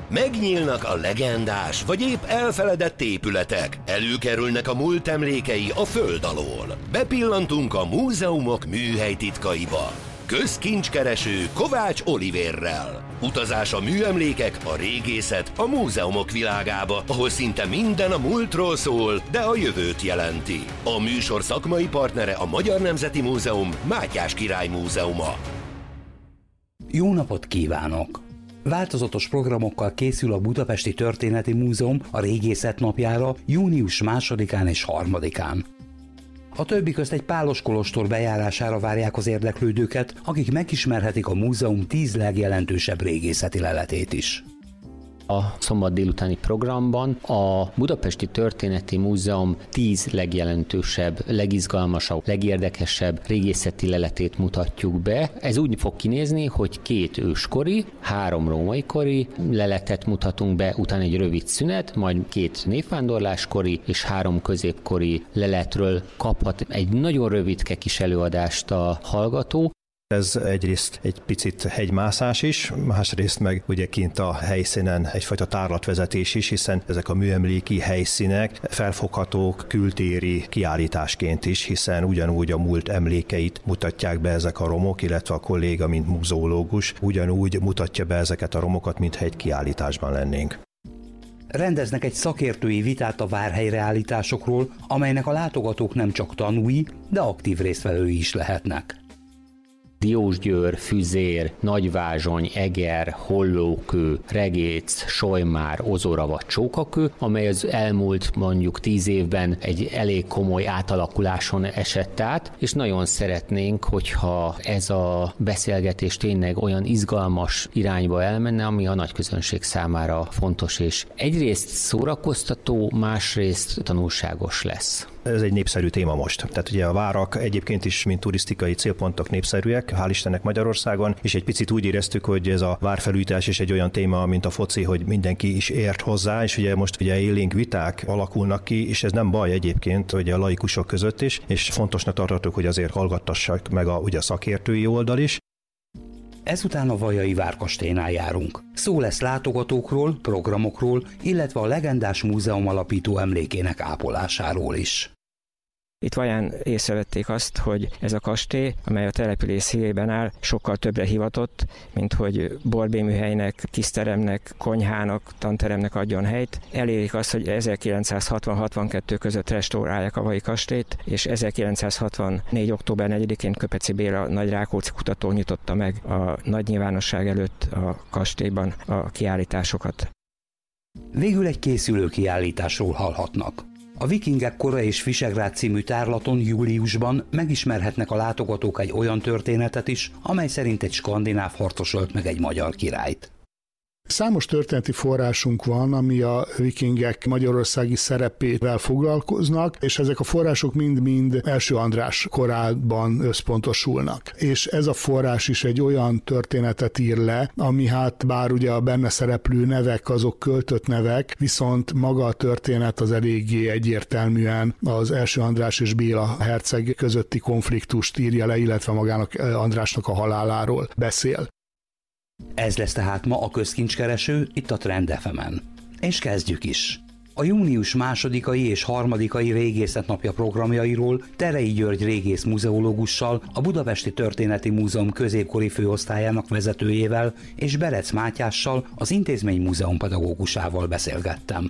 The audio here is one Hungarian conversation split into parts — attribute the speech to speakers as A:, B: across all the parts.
A: Megnyílnak a legendás vagy épp elfeledett épületek, előkerülnek a múlt emlékei a föld alól. Bepillantunk a múzeumok műhelytitkaiba. Közkincskereső Kovács Olivérrel. Utazás a műemlékek, a régészet, a múzeumok világába, ahol szinte minden a múltról szól, de a jövőt jelenti. A műsor szakmai partnere a Magyar Nemzeti Múzeum, Mátyás Király Múzeuma.
B: Jó napot kívánok! Változatos programokkal készül a Budapesti Történeti Múzeum a Régészet napjára június 2-án és 3-án. A többi közt egy pálos kolostor bejárására várják az érdeklődőket, akik megismerhetik a múzeum 10 legjelentősebb régészeti leletét is.
C: A szombat délutáni programban a Budapesti Történeti Múzeum 10 legjelentősebb, legizgalmasabb, legérdekesebb régészeti leletét mutatjuk be. Ez úgy fog kinézni, hogy 2 őskori, 3 római kori leletet mutatunk be, utána egy rövid szünet, majd 2 névvándorláskori és 3 középkori leletről kaphat egy nagyon rövidke kis előadást a hallgató.
D: Ez egyrészt egy picit hegymászás is, másrészt meg ugye kint a helyszínen egyfajta tárlatvezetés is, hiszen ezek a műemléki helyszínek felfoghatók kültéri kiállításként is, hiszen ugyanúgy a múlt emlékeit mutatják be ezek a romok, illetve a kolléga, mint muzeológus, ugyanúgy mutatja be ezeket a romokat, mintha egy kiállításban lennénk.
B: Rendeznek egy szakértői vitát a várhelyreállításokról, amelynek a látogatók nem csak tanúi, de aktív résztvevői is lehetnek.
C: Diósgyőr, Füzér, Nagyvázsony, Eger, Hollókő, Regéc, Solymár, Ozora vagy Csókakő, amely az elmúlt mondjuk 10 évben egy elég komoly átalakuláson esett át, és nagyon szeretnénk, hogyha ez a beszélgetés tényleg olyan izgalmas irányba elmenne, ami a nagyközönség számára fontos, és egyrészt szórakoztató, másrészt tanulságos lesz.
D: Ez egy népszerű téma most. Tehát ugye a várak egyébként is, mint turisztikai célpontok népszerűek, hál' Istennek Magyarországon, és egy picit úgy éreztük, hogy ez a várfelújítás is egy olyan téma, mint a foci, hogy mindenki is ért hozzá, és ugye most ugye élénk viták alakulnak ki, és ez nem baj egyébként, hogy a laikusok között is, és fontosnak tartottuk, hogy azért hallgattassak meg ugye a szakértői oldal is.
B: Ezután a Vajai Várkastélynál járunk. Szó lesz látogatókról, programokról, illetve a legendás múzeum alapító emlékének ápolásáról is.
E: Itt Vaján észrevették azt, hogy ez a kastély, amely a település szívében áll, sokkal többre hivatott, mint hogy borbéműhelynek, tiszteremnek, konyhának, tanteremnek adjon helyt. Elérik azt, hogy 1960-62 között restaurálják a Vajai kastélyt, és 1964. október 4-én Köpeci Béla nagy Rákóczi kutató nyitotta meg a nagy nyilvánosság előtt a kastélyban a kiállításokat.
B: Végül egy készülő kiállításról hallhatnak. A Vikingek kora és Visegrád című tárlaton júliusban megismerhetnek a látogatók egy olyan történetet is, amely szerint egy skandináv harcos ölt meg egy magyar királyt.
F: Számos történeti forrásunk van, ami a vikingek magyarországi szerepével foglalkoznak, és ezek a források mind-mind első András korában összpontosulnak. És ez a forrás is egy olyan történetet ír le, ami hát bár ugye a benne szereplő nevek azok költött nevek, viszont maga a történet az eléggé egyértelműen az első András és Béla herceg közötti konfliktust írja le, illetve magának Andrásnak a haláláról beszél.
B: Ez lesz tehát ma a Közkincskereső itt a Trend FM-en. És kezdjük is. A június 2. és 3. Régészet napja programjairól Terei György régész muzeológussal, a Budapesti Történeti Múzeum középkori főosztályának vezetőjével és Berec Mátyással, az intézmény múzeumpedagógusával beszélgettem.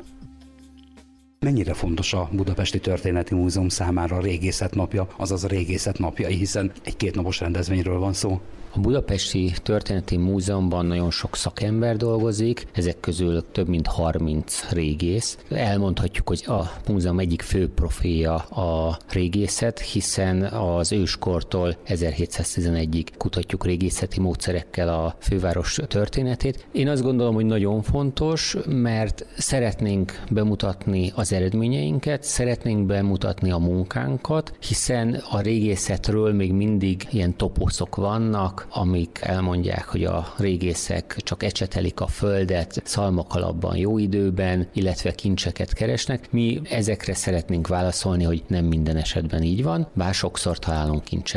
B: Mennyire fontos a Budapesti Történeti Múzeum számára a Régészet napja, azaz a Régészet napjai, hiszen egy 2 napos rendezvényről van szó?
C: A Budapesti Történeti Múzeumban nagyon sok szakember dolgozik, ezek közül több mint 30 régész. Elmondhatjuk, hogy a múzeum egyik fő profilja a régészet, hiszen az őskortól 1711-ig kutatjuk régészeti módszerekkel a főváros történetét. Én azt gondolom, hogy nagyon fontos, mert szeretnénk bemutatni az eredményeinket, szeretnénk bemutatni a munkánkat, hiszen a régészetről még mindig ilyen toposzok vannak, amik elmondják, hogy a régészek csak ecsetelik a földet szalmakalapban jó időben, illetve kincseket keresnek. Mi ezekre szeretnénk válaszolni, hogy nem minden esetben így van, bár sokszor találunk kincseket.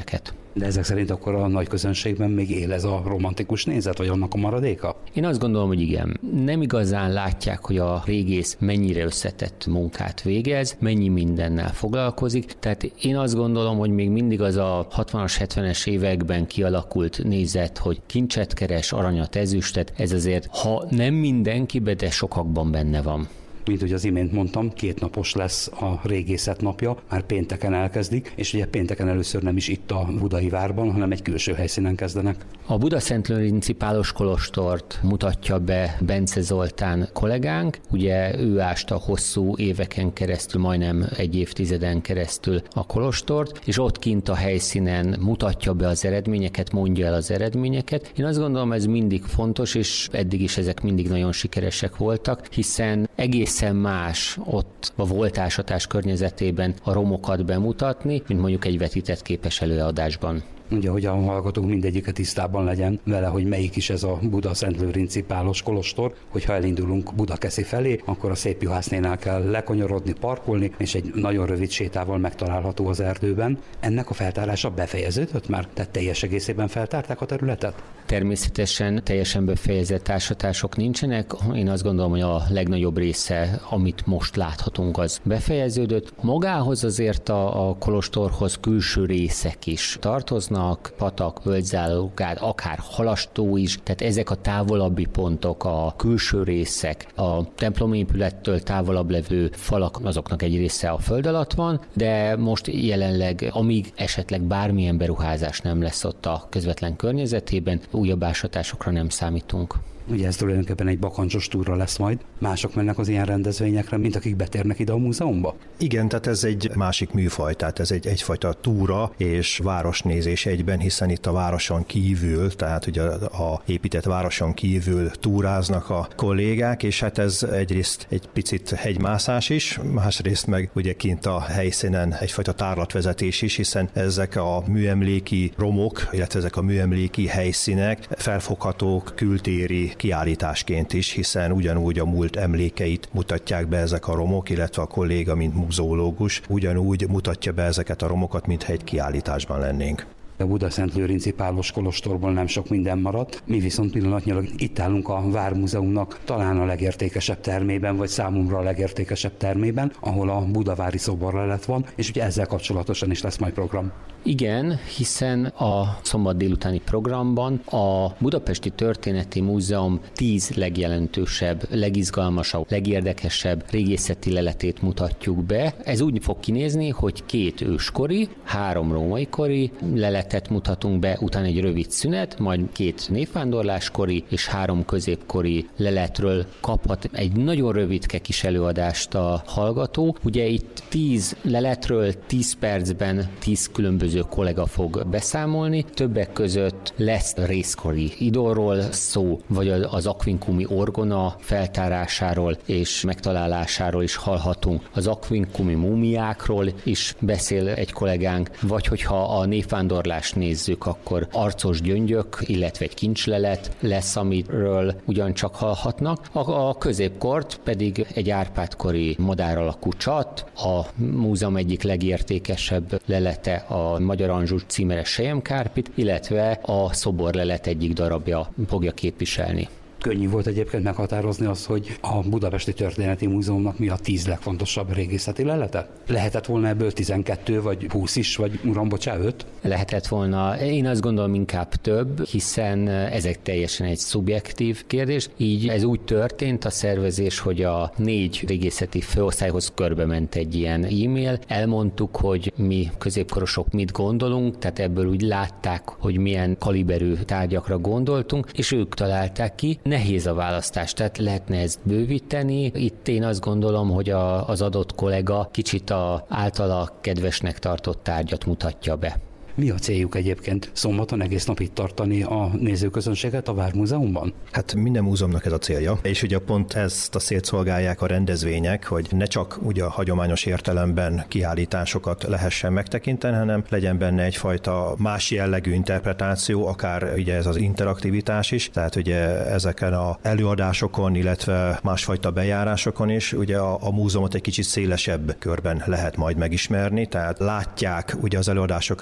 B: De ezek szerint akkor a nagy közönségben még él ez a romantikus nézet, vagy annak a maradéka?
C: Én azt gondolom, hogy igen. Nem igazán látják, hogy a régész mennyire összetett munkát végez, mennyi mindennel foglalkozik. Tehát én azt gondolom, hogy még mindig az a 60-as, 70-es években kialakult nézet, hogy kincset keres, aranyat, ezüstet, ez azért, ha nem mindenkiben, de sokakban benne van.
B: Mint hogy az imént mondtam, 2 napos lesz a régészet napja, már pénteken elkezdik, és ugye pénteken először nem is itt a Budai Várban, hanem egy külső helyszínen kezdenek.
C: A Budaszentlőrinci Pálos kolostort mutatja be Bence Zoltán kollégánk, ugye ő ásta hosszú éveken keresztül, majdnem egy évtizeden keresztül a kolostort, és ott kint a helyszínen mutatja be az eredményeket, mondja el az eredményeket. Én azt gondolom, ez mindig fontos, és eddig is ezek mindig nagyon sikeresek voltak, hiszen egészen más ott a voltásatás környezetében a romokat bemutatni, mint mondjuk egy vetített képes előadásban.
B: Ugye, hogy a hallgatók mindegyike tisztában legyen vele, hogy melyik is ez a Budaszentlőrinci Pálos kolostor, hogyha elindulunk Budakeszi felé, akkor a Szép Juhásznénál kell lekanyarodni, parkolni, és egy nagyon rövid sétával megtalálható az erdőben. Ennek a feltárása befejeződött már? Tehát teljes egészében feltárták a területet?
C: Természetesen teljesen befejezett ásatások nincsenek. Én azt gondolom, hogy a legnagyobb része, amit most láthatunk, az befejeződött. Magához azért a kolostorhoz külső részek is tartoznak, patak, völgyzálogád, akár halastó is, tehát ezek a távolabbi pontok, a külső részek, a templomépülettől távolabb levő falak, azoknak egy része a föld alatt van, de most jelenleg, amíg esetleg bármilyen beruházás nem lesz ott a közvetlen környezetében, újabb ásatásokra nem számítunk.
B: Ugye ez tulajdonképpen egy bakancsos túra lesz majd. Mások mennek az ilyen rendezvényekre, mint akik betérnek ide a múzeumba?
D: Igen, tehát ez egy másik műfaj, tehát ez egyfajta túra és városnézés egyben, hiszen itt a városon kívül, tehát ugye a épített városon kívül túráznak a kollégák, és hát ez egyrészt egy picit hegymászás is, másrészt meg ugye kint a helyszínen egyfajta tárlatvezetés is, hiszen ezek a műemléki romok, illetve ezek a műemléki helyszínek felfoghatók kültéri kiállításként is, hiszen ugyanúgy a múlt emlékeit mutatják be ezek a romok, illetve a kolléga, mint muzeológus, ugyanúgy mutatja be ezeket a romokat, mintha egy kiállításban lennénk.
B: A Budaszentlőrinci Pálos kolostorból nem sok minden maradt, mi viszont pillanatnyilag itt állunk a Vármúzeumnak talán a legértékesebb termében, vagy számomra a legértékesebb termében, ahol a budavári szoborlelet van, és ugye ezzel kapcsolatosan is lesz majd program.
C: Igen, hiszen a szombat délutáni programban a Budapesti Történeti Múzeum 10 legjelentősebb, legizgalmasabb, legérdekesebb régészeti leletét mutatjuk be. Ez úgy fog kinézni, hogy 2 őskori, 3 római kori leletet mutatunk be, utána egy rövid szünet, majd 2 névvándorláskori és 3 középkori leletről kaphat egy nagyon rövidke kis előadást a hallgató. Ugye itt 10 leletről 10 percben 10 különböző kollega fog beszámolni. Többek között lesz részkori idolról szó, vagy az aquincumi orgona feltárásáról és megtalálásáról is hallhatunk. Az aquincumi múmiákról is beszél egy kollégánk, vagy hogyha a névvándorlást nézzük, akkor arcos gyöngyök, illetve egy kincslelet lesz, amiről ugyancsak hallhatnak. A középkort pedig egy Árpád-kori madár alakú csat, a múzeum egyik legértékesebb lelete a Magyar Anzsú címeres selyemkárpit, illetve a szoborlelet egyik darabja fogja képviselni.
B: Könnyű volt egyébként meghatározni azt, hogy a Budapesti Történeti Múzeumnak mi a 10 legfontosabb régészeti lelete? Lehetett volna ebből 12 vagy 20 is, vagy uram, bocsánat, 5?
C: Lehetett volna. Én azt gondolom inkább több, hiszen ezek teljesen egy szubjektív kérdés. Így ez úgy történt a szervezés, hogy a 4 régészeti főosztályhoz körbe ment egy ilyen e-mail. Elmondtuk, hogy mi középkorosok mit gondolunk, tehát ebből úgy látták, hogy milyen kaliberű tárgyakra gondoltunk, és ők találták ki. Nehéz a választás, tehát lehetne ezt bővíteni. Itt én azt gondolom, hogy az adott kollega kicsit általa kedvesnek tartott tárgyat mutatja be.
B: Mi a céljuk egyébként? Szombaton egész nap itt tartani a nézőközönséget a Vármúzeumban?
D: Hát minden múzeumnak ez a célja, és ugye pont ezt a célt szolgálják a rendezvények, hogy ne csak ugye a hagyományos értelemben kiállításokat lehessen megtekinteni, hanem legyen benne egyfajta más jellegű interpretáció, akár ugye ez az interaktivitás is, tehát ugye ezeken az előadásokon, illetve másfajta bejárásokon is ugye a múzeumot egy kicsit szélesebb körben lehet majd megismerni, tehát látják ugye az előadások révén, vagy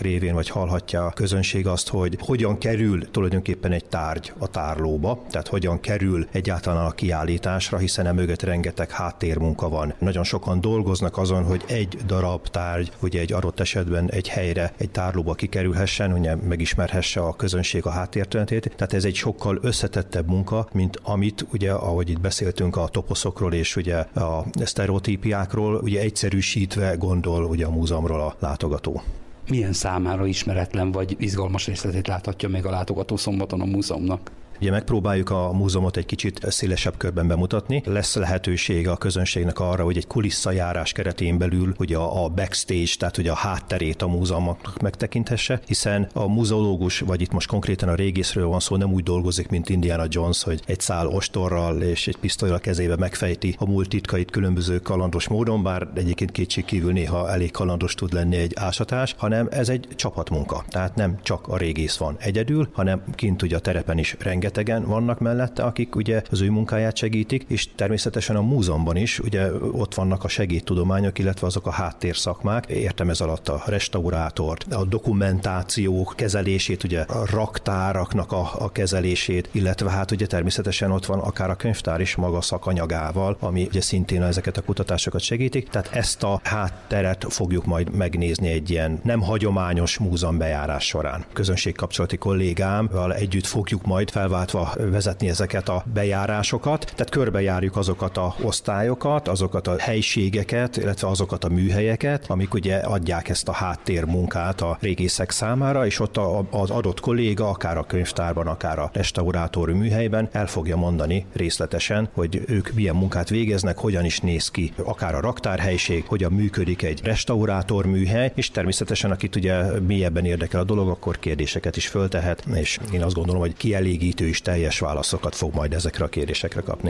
D: vagy hallhatja a közönség azt, hogy hogyan kerül tulajdonképpen egy tárgy a tárlóba, tehát hogyan kerül egyáltalán a kiállításra, hiszen emögött rengeteg háttérmunka van. Nagyon sokan dolgoznak azon, hogy egy darab tárgy, ugye egy adott esetben egy helyre, egy tárlóba kikerülhessen, ugye megismerhesse a közönség a háttértörténetét. Tehát ez egy sokkal összetettebb munka, mint amit ugye, ahogy itt beszéltünk a toposzokról és ugye a sztereotípiákról, ugye egyszerűsítve gondol ugye a múzeumról a látogató.
B: Milyen számára ismeretlen vagy izgalmas részletét láthatja meg a látogató szombaton a múzeumnak?
D: Ugye megpróbáljuk a múzeumot egy kicsit szélesebb körben bemutatni. Lesz lehetőség a közönségnek arra, hogy egy kulisszajárás keretén belül ugye a backstage, tehát ugye a hátterét a múzeumnak megtekinthesse, hiszen a muzeológus, vagy itt most konkrétan a régészről van szó, nem úgy dolgozik, mint Indiana Jones, hogy egy szál ostorral és egy pisztollyal kezébe megfejti a múlt titkait különböző kalandos módon, bár egyébként kétségkívül néha elég kalandos tud lenni egy ásatás, hanem ez egy csapatmunka. Tehát nem csak a régész van egyedül, hanem kint ugye a terepen is rengetegen vannak mellette, akik ugye az ő munkáját segítik, és természetesen a múzeumban is ugye ott vannak a segédtudományok, illetve azok a háttérszakmák. Értem ez alatt a restaurátort, a dokumentációk kezelését, ugye a raktáraknak a kezelését, illetve hát ugye természetesen ott van akár a könyvtár is maga szakanyagával, ami ugye szintén ezeket a kutatásokat segítik. Tehát ezt a hátteret fogjuk majd megnézni egy ilyen nem hagyományos múzeumbejárás során. Közönségkapcsolati kollégámmal együtt fogjuk majd felváltva vezetni ezeket a bejárásokat, tehát körbejárjuk azokat a osztályokat, azokat a helységeket, illetve azokat a műhelyeket, amik ugye adják ezt a háttérmunkát a régészek számára, és ott az adott kolléga, akár a könyvtárban, akár a restaurátor műhelyben el fogja mondani részletesen, hogy ők milyen munkát végeznek, hogyan is néz ki akár a raktárhelység, hogyan működik egy restaurátor műhely, és természetesen akit ugye mélyebben érdekel a dolog, akkor kérdéseket is föltehet, és én azt gondolom, hogy kielégítő és teljes válaszokat fog majd ezekre a kérdésekre kapni.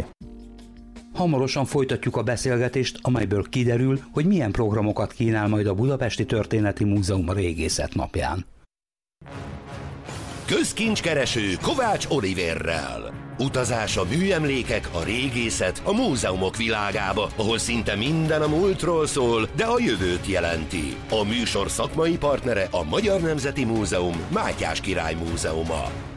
B: Hamarosan folytatjuk a beszélgetést, amelyből kiderül, hogy milyen programokat kínál majd a Budapesti Történeti Múzeum a Régészet napján.
A: Közkincskereső Kovács Oliverrel. Utazás a műemlékek, a régészet, a múzeumok világába, ahol szinte minden a múltról szól, de a jövőt jelenti. A műsor szakmai partnere a Magyar Nemzeti Múzeum, Mátyás Király Múzeuma.